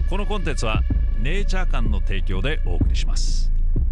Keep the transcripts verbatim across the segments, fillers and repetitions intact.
このコンテンツはネイチャー館の提供でお送りします。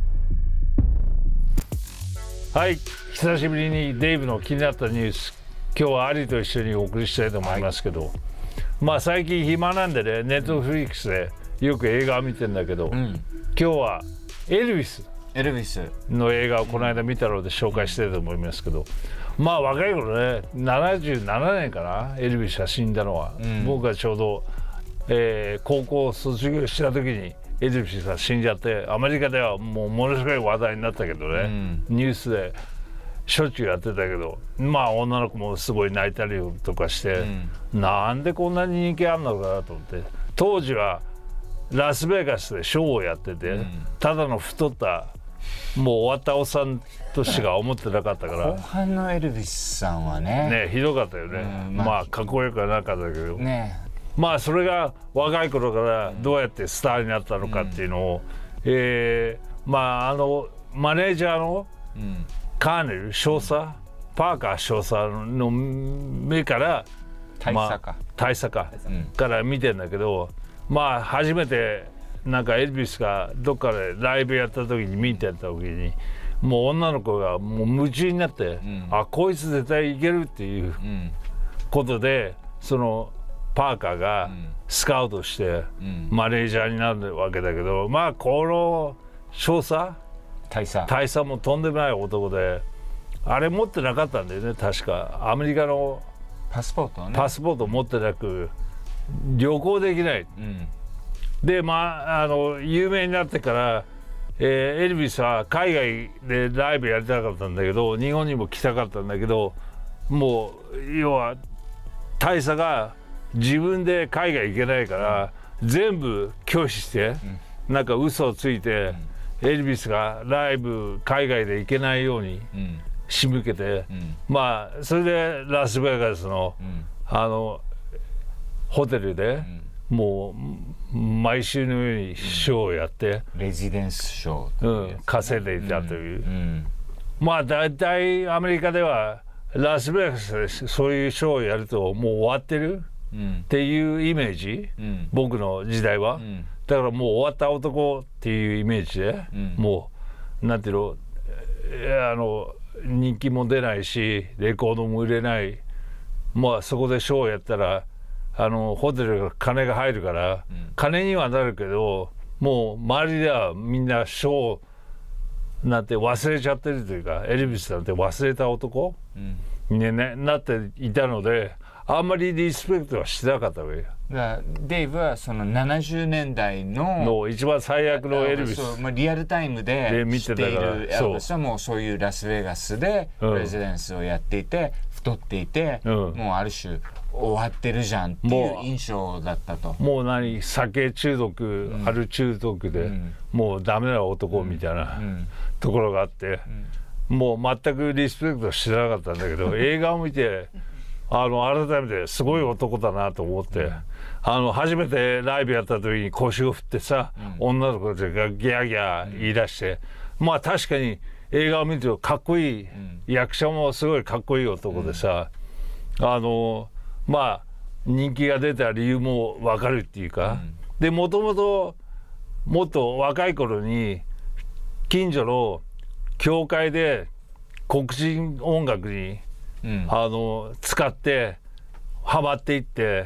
はい、久しぶりにデイブの気になったニュース、今日はアリと一緒にお送りしたいと思いますけど、はい、まあ最近暇なんでね、ネットフリックスでよく映画を見てるんだけど、うん、今日はエルビスエルビスの映画をこの間見たので紹介してると思いますけど、まあ若い頃ね、ななじゅうななねんかな、エルビスが死んだのは、うん、僕がちょうど、えー、高校卒業した時にエルビスが死んじゃって、アメリカではもうものすごい話題になったけどね、うん、ニュースでしょっちゅうやってたけど、まあ女の子もすごい泣いたりとかして、うん、なんでこんなに人気あんのかなと思って、当時はラスベガスでショーをやってて、うん、ただの太ったもう終わったおっさんとしか思ってなかったから後半のエルビスさんはねねひどかったよね、うん、まあ、まあかっこよくはなかったけど、 ね、 まあそれが若い頃からどうやってスターになったのかっていうのを、うん、えー、まああのマネージャーのカーネル少佐、うん、パーカー少佐の目から大佐か、まあ、 大佐か、うん、から見てんだけど、まあ初めてなんかエルビスがどっかでライブやった時に見てた時にもう女の子がもう夢中になって、うん、あこいつ絶対いけるっていうことで、そのパーカーがスカウトしてマネージャーになるわけだけど、まあこの少佐大佐大佐もとんでもない男で、あれ持ってなかったんだよね、確かアメリカのパスポートねパスポート持ってなく旅行できない、うん、でまああの有名になってから、えー、エルビスは海外でライブやりたかったんだけど、日本にも来たかったんだけど、もう要は大佐が自分で海外行けないから、うん、全部拒否して、うん、なんか嘘をついて、うん、エルビスがライブ海外で行けないように仕向けて、うん、まあそれでラスベガスの、うん、あのホテルで、うん、もう毎週のようにショーをやって、 うん、レジデンスショー、 うん、稼いでいたという、うんうん、まあ大体アメリカではラスベガスでそういうショーをやるともう終わってる、うん、っていうイメージ、うん、僕の時代は、うん、だからもう終わった男っていうイメージで、うん、もうなんていうの、あの人気も出ないしレコードも売れない、まあそこでショーをやったらあのホテルが金が入るから、うん、金にはなるけどもう周りではみんなショーなんて忘れちゃってるというか、エルビスなんて忘れた男、うん、に、ね、なっていたのであんまりリスペクトはしてなかったわけよ。 だデイブはそのななじゅうねんだい の, の一番最悪のエルビス、 まあ、リアルタイムで知っているエルビスはもうそういうラスベガスでレジデンスをやっていて、うん、太っていて、うん、もうある種終わってるじゃんっていう印象だったと。 もう何酒中毒、うん、アル中毒で、うん、もうダメな男みたいな、うん、ところがあって、うん、もう全くリスペクトしてなかったんだけど映画を見てあの改めてすごい男だなと思って、うん、あの初めてライブやった時に腰を振ってさ、うん、女の子たちがギャーギャー言い出して、うん、まあ確かに映画を見るとかっこいい、うん、役者もすごいかっこいい男でさ、うん、あのまあ人気が出た理由も分かるっていうか、うん、でもともともっと若い頃に近所の教会で黒人音楽に、うん、あの使ってハマっていって、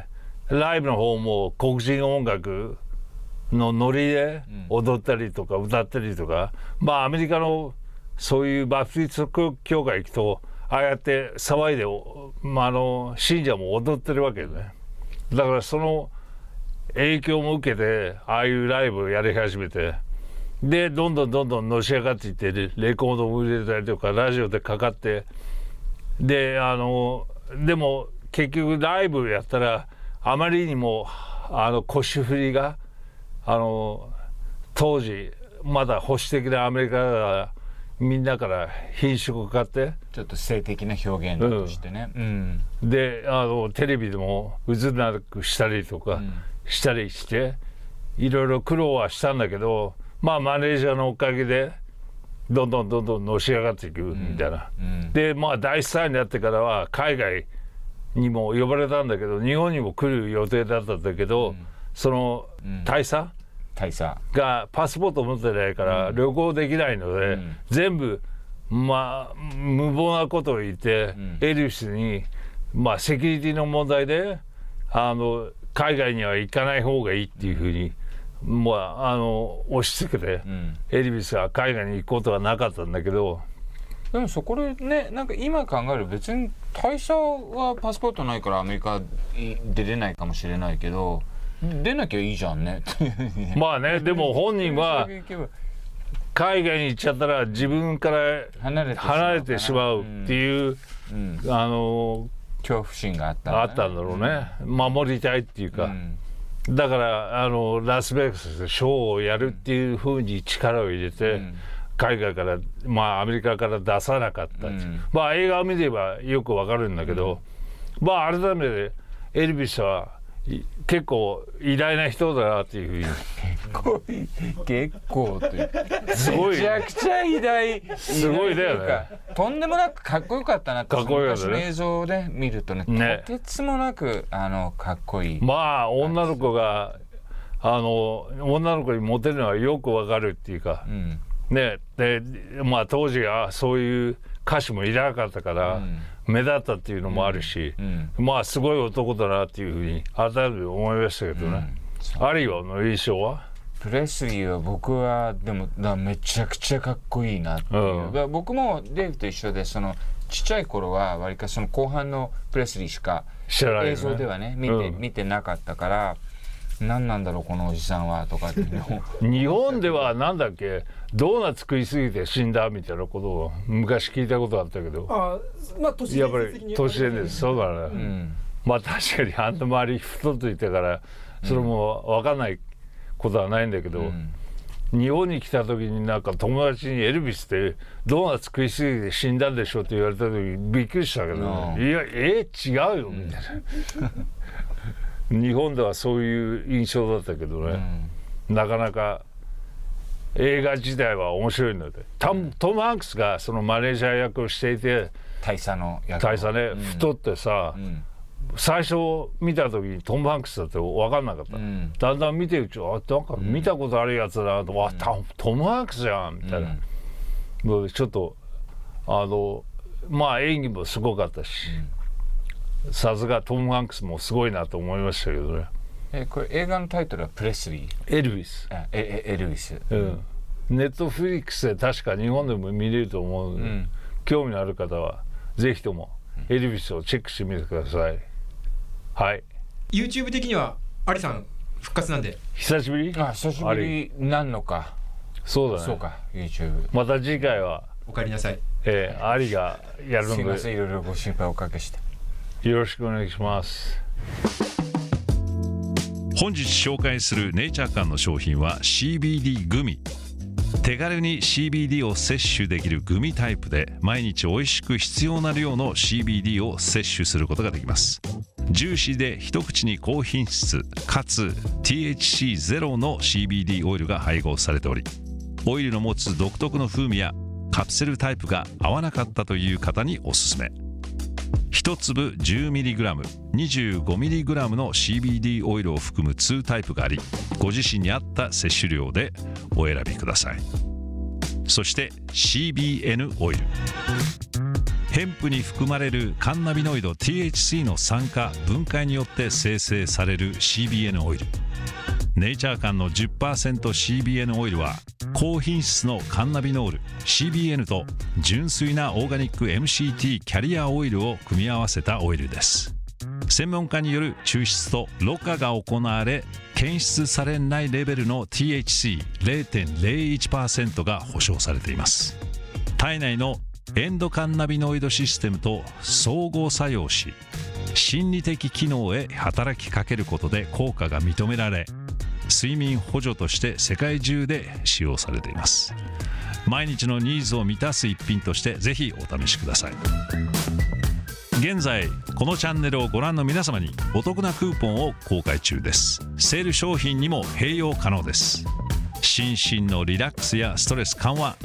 ライブの方も黒人音楽のノリで踊ったりとか歌ったりとか、うん、まあアメリカのそういうバプティスト教会行くとああやって騒いで、まあ、あの信者も踊ってるわけよね。だからその影響も受けてああいうライブをやり始めて、でどんどんどんどんのし上がっていって、レコードも売れたりとかラジオでかかって、であのでも結局ライブやったらあまりにもあの腰振りがあの当時まだ保守的なアメリカがみんなから品種を買ってちょっと性的な表現としてね、うんうん、であのテレビでも映らなくしたりとか、うん、したりしていろいろ苦労はしたんだけど、まあマネージャーのおかげでどんどんどんどんのし上がっていくみたいな、うんうん、でまあ大スターになってからは海外にも呼ばれたんだけど日本にも来る予定だったんだけど、うん、 その大佐、うん、 大佐がパスポート持ってないから旅行できないので、うん、全部まあ無謀なことを言って、うん、エルビスにまあセキュリティの問題であの海外には行かない方がいいっていうふうに、まあ、あの押し付けて、うん、エルビスは海外に行くことはなかったんだけど、 でもそこでね、なんか今考える別に大佐はパスポートないからアメリカ出れないかもしれないけど出なきゃいいじゃんねまあね、でも本人は海外に行っちゃったら自分から離れてしまうっていう、うんうん、あの恐怖心があったんだ、ね、 あったんだろうね、うん、守りたいっていうか、うん、だからあのラスベガスでショーをやるっていうふうに力を入れて、うん、海外から、まあアメリカから出さなかった、うん、まあ映画を見ればよくわかるんだけど、うん、まあ改めてエルビスは結構偉大な人だなっていうふうに結構結構ってすごいめちゃくちゃ偉大すごいだよね。 とんでもなくかっこよかったなってかっこよかったね。 昔の映像で見ると ね, ねとてつもなくあのかっこいい。 まあ女の子があの女の子にモテるのはよくわかるっていうか、うん、ねでまあ当時はそういう歌手もいなかったから、うん、目立ったっていうのもあるし、うんうん、まあすごい男だなっていうふうに改めて思いましたけどね、うん、あるいはの印象はプレスリーは僕はでもだめちゃくちゃかっこいいなっていう、うん、僕もデーブと一緒でそのちっちゃい頃はわりかしその後半のプレスリーしか映像ではね見て、うん、見てなかったから何なんだろうこのおじさんはとかって日本ではなんだっけドーナツ食いすぎて死んだみたいなことを昔聞いたことあったけど、 あ、まあ、都市伝説的にやっぱり都市伝説そうだね、うん、まあ確かにあんな周り太っていたからそれも分かんないことはないんだけど、うん、日本に来た時になんか友達にエルビスってドーナツ食いすぎて死んだんでしょって言われた時びっくりしたけど、うん、いやえ違うよみたいな、うん、日本ではそういう印象だったけどね、うん、なかなか映画自体は面白いので、トム、トムハンクスがそのマネージャー役をしていて大佐の役大佐ね、うん、太ってさ、うん、最初見た時にトムハンクスだって分かんなかった、うん、だんだん見てるうちあなんか見たことあるやつだなと、うん、わトムハンクスじゃんみたいな、うん、ちょっとあのまあ演技もすごかったし、さすがトムハンクスもすごいなと思いましたけどね。 えこれ映画のタイトルはプレスリーエルビスあえエルビス、 うん、ネットフリックスで確か日本でも見れると思うので、うん、興味のある方はぜひともエルビスをチェックしてみてください。はい YouTube 的にはアリさん復活なんで久しぶりあ久しぶりなんのかそうだねそうか YouTube また次回はお帰りなさい、 えー、アリがやるのですいませんいろいろご心配おかけしてよろしくお願いします。 本日紹介するネイチャー館の商品は シービーディー グミ。手軽に シービーディー を摂取できるグミタイプで毎日おいしく必要な量の シービーディー を摂取することができます。ジューシーで一口に高品質かつ ティーエイチシーゼロ の シービーディー オイルが配合されており、オイルの持つ独特の風味やカプセルタイプが合わなかったという方におすすめ。いち粒 じゅうミリグラム、にじゅうごミリグラム の シービーディー オイルを含むにタイプがあり、ご自身に合った摂取量でお選びください。そして シービーエヌ オイル、ヘンプに含まれるカンナビノイド ティーエイチシー の酸化分解によって生成される シービーエヌ オイル。ネイチャー館の じゅっパーセントシービーエヌ オイルは高品質のカンナビノール シービーエヌ と純粋なオーガニック エムシーティー キャリアオイルを組み合わせたオイルです。専門家による抽出とろ過が行われ、検出されないレベルの ティーエイチシーゼロてんゼロいちパーセント が保証されています。体内のエンドカンナビノイドシステムと相互作用し、心理的機能へ働きかけることで効果が認められ、睡眠補助として世界中で使用されています。毎日のニーズを満たす一品としてぜひお試しください。現在このチャンネルをご覧の皆様にお得なクーポンを公開中です。セール商品にも併用可能です。心身のリラックスやストレス緩和、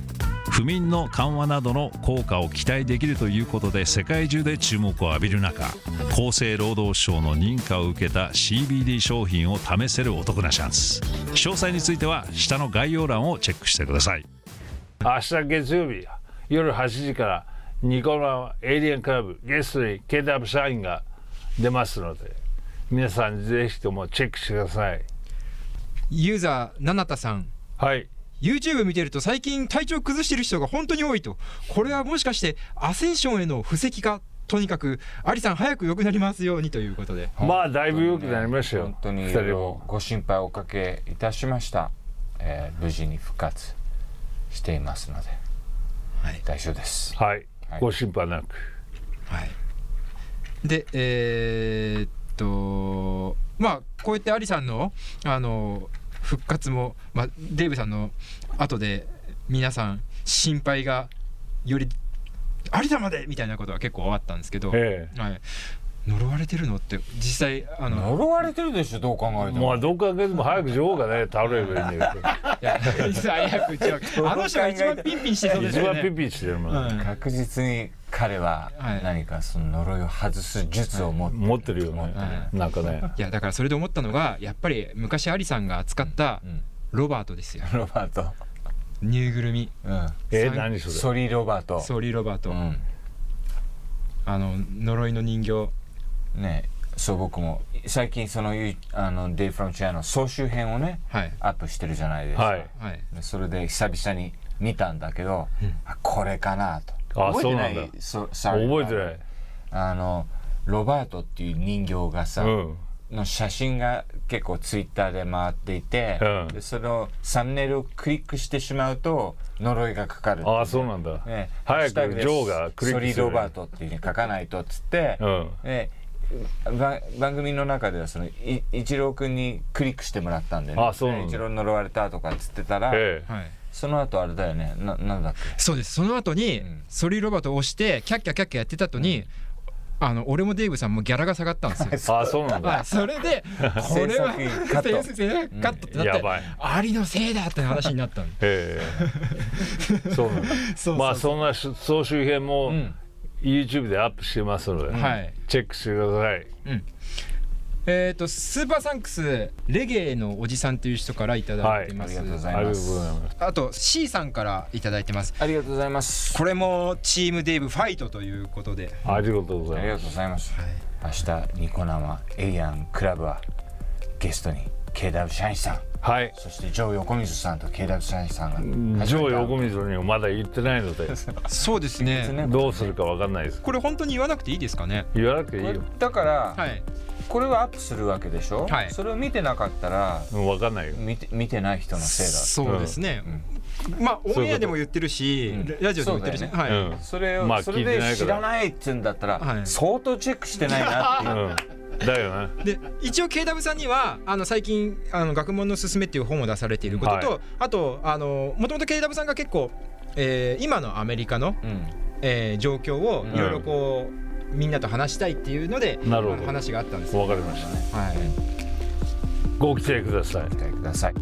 不眠の緩和などの効果を期待できるということで世界中で注目を浴びる中、厚生労働省の認可を受けた シービーディー 商品を試せるお得なチャンス。詳細については下の概要欄をチェックしてください。 明日月曜日夜はちじからニコ生エイリアンクラブゲストに ケーダブリュー 社員が出ますので、皆さんぜひともチェックしてください。 ユーザーななたさん、 はい、 YouTube 見てると最近体調崩してる人が本当に多いと。これはもしかしてアセンションへの布石か。とにかくアリさん早く良くなりますようにということで、 まあだいぶ良くなりましたよ。 本当にご心配おかけいたしました、えー、無事に復活していますので、はい、大丈夫です。 はい、はい、ご心配なく。 はい。で、えー、っとまあこうやってアリさんのあの復活も、まあ、デーブさんの後で皆さん心配がよりアリさんまでみたいなことは結構あったんですけど、ええ、はい、呪われてるのって実際あの呪われてるでしょ、どう考えても。 まあどう考えても早く女王がね倒れればいいんだけど。 いや早く女王あの人が一番ピンピンしてそうですよね。 一番ピンピンしてるもん、 うん、確実に彼は何かその呪いを外す術を持って、はい、 持ってるよね、はい、なんかね。 いやだからそれで思ったのがやっぱり昔アリさんが扱ったロバートですよ、 うんうん、ロバートぬいぐるみ、 うん、えー、何それ。 ソリロバート。 ソリロバート、うん、あの呪いの人形ね。そう、僕も最近そのあのデイ・フロムチャーの総集編をね、はい、アップしてるじゃないですか、はい、それで久々に見たんだけど、うん、あこれかなと。 あ、そうなんだ。そ覚えてない。 あのロバートっていう人形がさ、うん、の写真が結構ツイッターで回っていて、うん、でそのサムネイルをクリックしてしまうと呪いがかかる。 ああ、そうなんだ、ね、早くジョーがクリックする、 ソリロバートっていう風に書かないとっつって、うん、で番組の中ではそのい一郎君にクリックしてもらったんでね、 あ、そうなんだ、 一郎呪われたとかっつってたら、ええ、はい、その後あれだよね、な、なんだっけ。 そうです、その後に、うん、ソリロバートを押してキャッキャキャッキャやってた後に、うん、あの俺もデイブさんもギャラが下がったんですよ。 あ、そうなんだ、 はい、それでこれはカット制作カットってなって、うん、やばい、アリのせいだって話になったんで。 へえそうなんだ。そう、まあそんな総集編も、うん、YouTube でアップしてますので、はい、チェックしてください。うん、 えーとスーパーサンクスレゲエのおじさんという人からいただいてます、 はい、ありがとうございます。 あと C さんからいただいてます。 ありがとうございます。 これもチームデイブファイトということで、 ありがとうございます。 ありがとうございます、はい、明日ニコ生エイリアンクラブはゲストに ケーダブリュー 社員さん、はい、そしてジョー横水さんと ケーダブリュー 社員さんが、 ジョー横水にもまだ言ってないのでそうですね、 どうするか分かんないです。 これ本当に言わなくていいですかね。 言わなくていいよ。 だから、はい、これはアップするわけでしょ、はい、それを見てなかったら、 うん、分かんないよ。 見て、見てない人のせいだ。 そうですね、うん、まあオンエアでも言ってるし、うん、ラジオでも言ってるし、ね、はい、うん、 それを、まあ、それで知らないって言うんだったら、はい、相当チェックしてないなっていう、うんだよね。 で一応 ケーダブリュー さんにはあの最近あの学問のすすめっていう本を出されていることと、はい、あとあのもともと ケーダブリュー さんが結構、えー、今のアメリカの、うん、えー、状況をいろいろこう、うん、みんなと話したいっていうので、うん、話があったんです。 わかりましたね、はい、ご期待ください。 ご期待ください。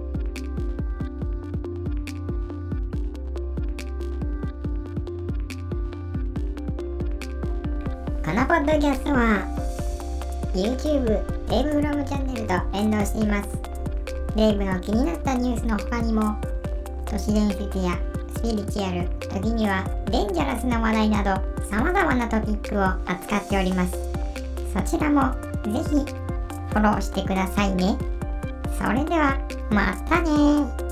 このポッドキャストは YouTube デイブフロムチャンネルと連動しています。デイブの気になったニュースの他にも都市伝説やスピリチュアル、時にはデンジャラスな話題など様々なトピックを扱っております。そちらもぜひフォローしてくださいね。それではまたね。